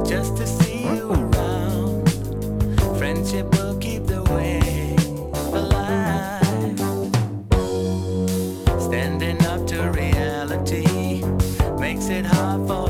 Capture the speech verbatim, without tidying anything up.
just to see you around. Friendship will keep the way alive. Standing up to reality makes it hard for